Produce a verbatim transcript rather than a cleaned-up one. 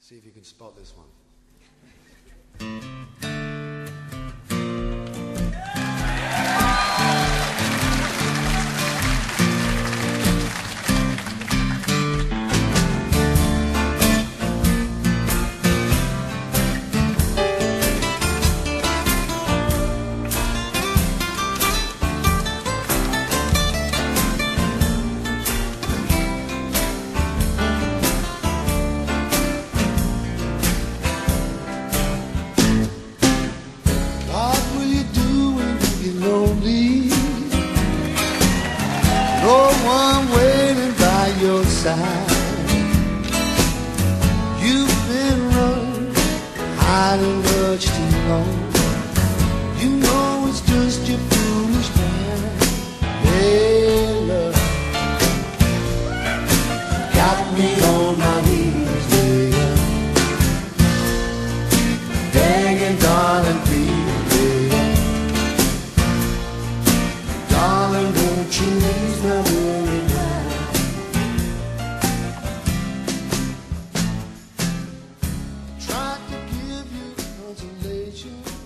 See if you can spot this one. No one waiting by your side. You've been running, hiding much too long. You know it's just your foolish mind. Hey, love, got me on my knees, baby, begging, darling, please, baby, darling, won't you ease my weary mind? Tried to give you consolation.